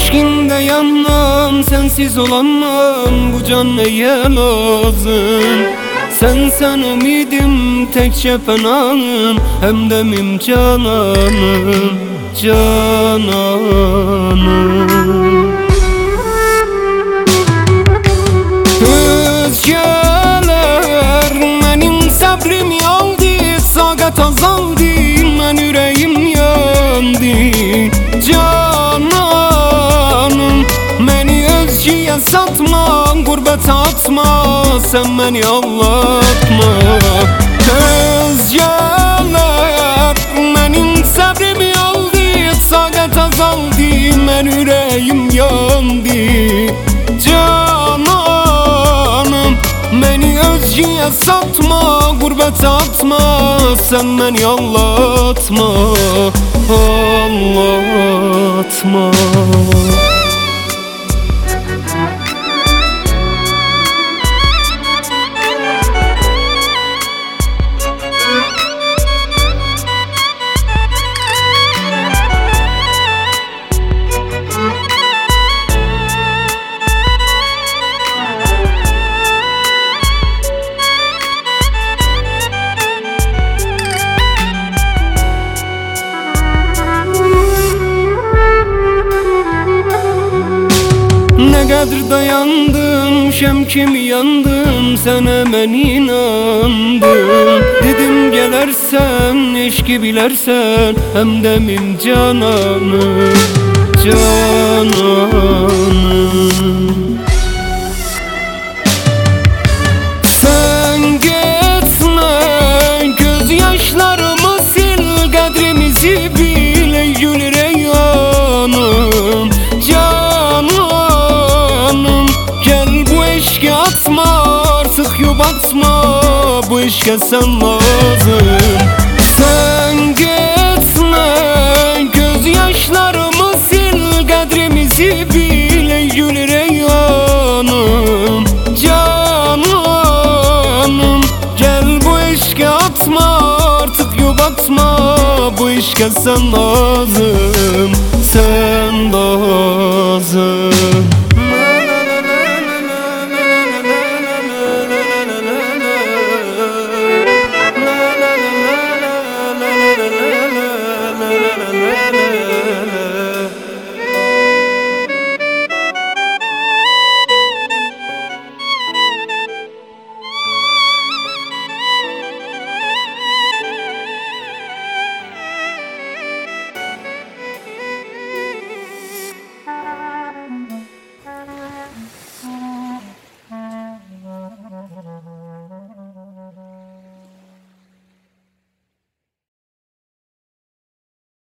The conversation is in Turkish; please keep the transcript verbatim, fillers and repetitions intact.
Eşkinde yanmam, sensiz olamam. Bu can neye lazım? Sen sen ümidim, tek cephenanım. Hem demim cananım, cananım. Özgeler benim sabrım yaldı, sagat azaldı, men yüreğim yandı. Cananım, beni özgüye satma, gurbete atma, sen beni aldatma. Özgeler benim sabrım yaldı, sagat azaldı, men yüreğim yandı. Cananım, beni özgüye satma, gurbete atma, sen beni aldatma, aldatma. Ne kadar dayandım, şemkim yandım, sen hemen inandım. Dedim gelersen, eşki bilersen, hem demim cananım, cananım. Sen gitme, gözyaşlarımı sil, kadrimizi bil, ey gül reyhanım, cananım. Gel bu eşki atma, artık yubatma, bu eşke sen lazım. Sen gitme, gözyaşlarımı sil, kadrimizi bil, ey gül reyhanım, cananım. Gel bu eşke atma, artık yubatma, bu eşke sen lazım, sen lazım.